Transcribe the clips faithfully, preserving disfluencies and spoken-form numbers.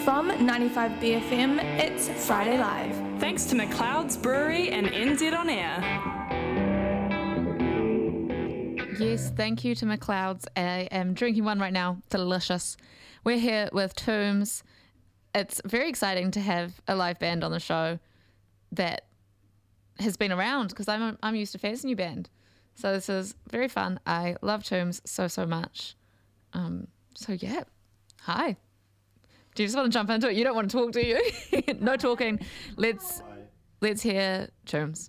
From ninety-five B F M, it's Friday Live. Thanks to McLeod's Brewery and N Z On Air. Yes, thank you to McLeod's. I am drinking one right now. Delicious. We're here with Tombs. It's very exciting to have a live band on the show that has been around, because I'm I'm used to Faz's new band. So this is very fun. I love Tombs so, so much. Um, so yeah, hi. Do you just want to jump into it? You don't want to talk, do you? No talking. Let's let's hear Tombs.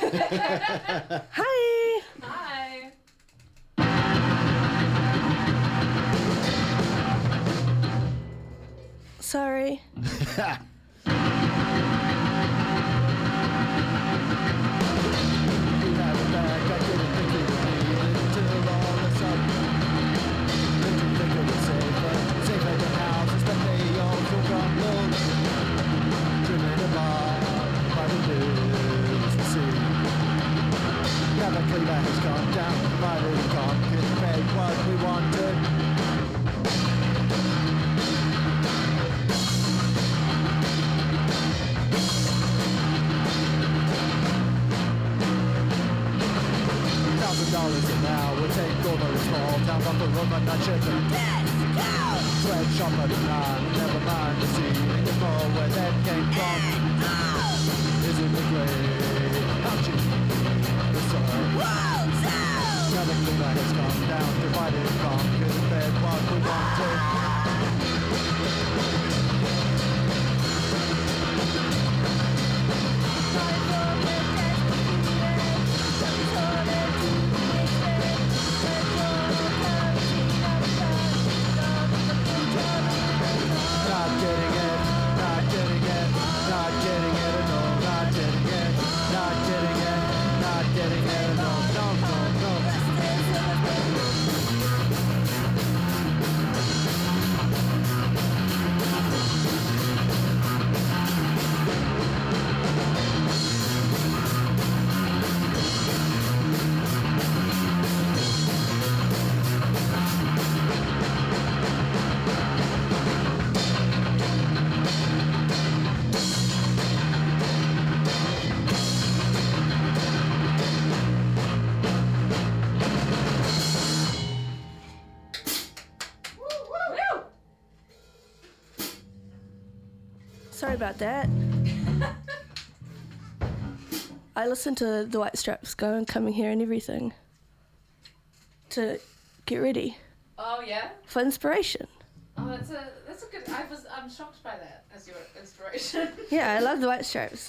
Hi. Hi. Sorry. Cleaver has gone down, provided we can't get what we wanted. Thousand dollars an hour will take over a small town from the road, but not shipping. Let's go! Sweatshopper tonight, never mind the sea anymore where that came from. Is it the great? How'd you? Now the cleaver has gone down, divided and conquered, and fed what we wanted. Not getting it, not getting it, not getting it, no, not getting it, not getting it, not getting it, no, no, no, no. Sorry about that. I listened to the White Stripes go and coming here and everything to get ready Oh yeah. for inspiration. Oh, that's a that's a good. I was I'm shocked by that as your inspiration. Yeah, I love the White Stripes.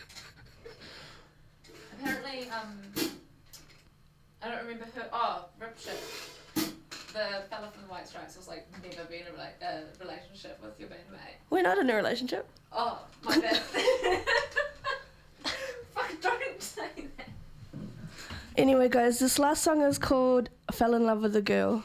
Apparently, um, I don't remember who. Oh, Rip Shit, the fella from the White Stripes, was like never been in a rela- uh, relationship with your bandmate. We're not in a relationship. Oh, my bad. Fuck, don't say that. Anyway, guys, this last song is called I Fell in Love with a Girl.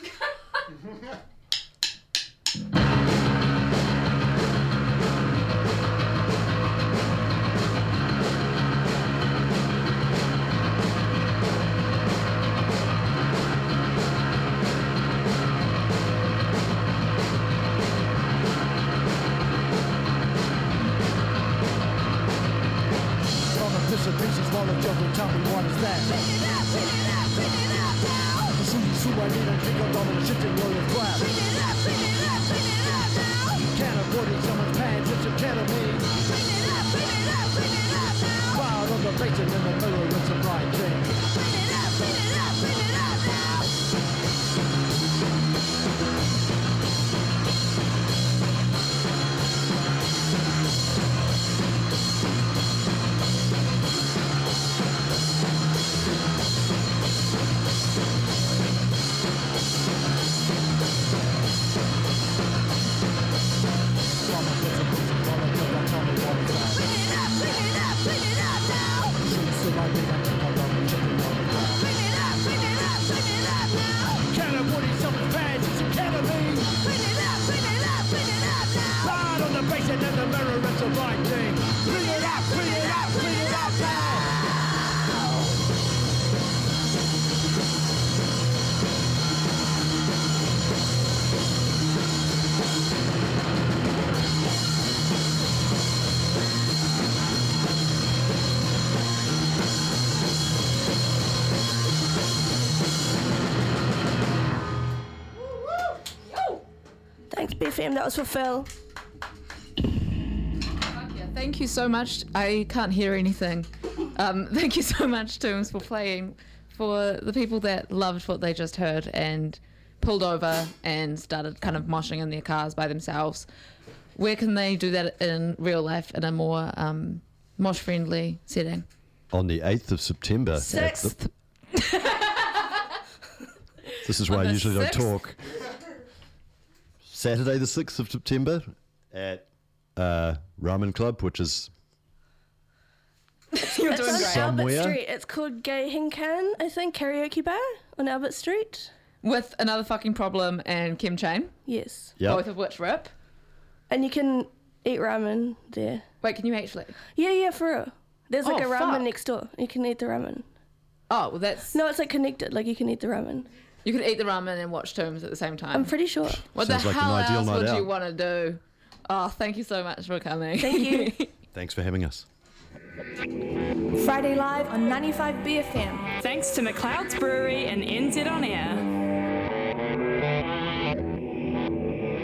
Pieces while the jungle, tell me what is that? Pick it up, pick it up, pick it up now. See, see, I need a drink of all the shit in your crap. Pick it up, pick it up, pick it up now. Can't afford it, someone's pants, it's a ketamine. Pick it up, pick it up, pick it up now. Proud of the basin in the mirror, it's a bright thing. Pick it up, pick it up, pick it up now. Thanks, B F M. That was for Phil. Yeah, thank you so much. I can't hear anything. Um, thank you so much, Tombs, for playing. For the people that loved what they just heard and pulled over and started kind of moshing in their cars by themselves, where can they do that in real life in a more um, mosh-friendly setting? on the eighth of September. Sixth. This is why On I the usually sixth? don't talk. Saturday the sixth of September at uh, Ramen Club, which is You're It's doing on great. Somewhere. Albert Street. It's called Gay Hinkan, I think, karaoke bar on Albert Street. With Another Fucking Problem and Kim Chain, Yes. yeah. both of which rip. And you can eat ramen there. Wait, can you actually? Yeah, yeah, for real. There's like Oh, a ramen fuck. next door. You can eat the ramen. Oh, well, that's. No, it's like connected. Like you can eat the ramen. You could eat the ramen and watch Tombs at the same time. I'm pretty sure. what Sounds the like an hell ideal else night would you out. want to do? Oh, thank you so much for coming. Thank you. Thanks for having us. Friday Live on ninety-five B F M. Thanks to McLeod's Brewery and N Z On Air.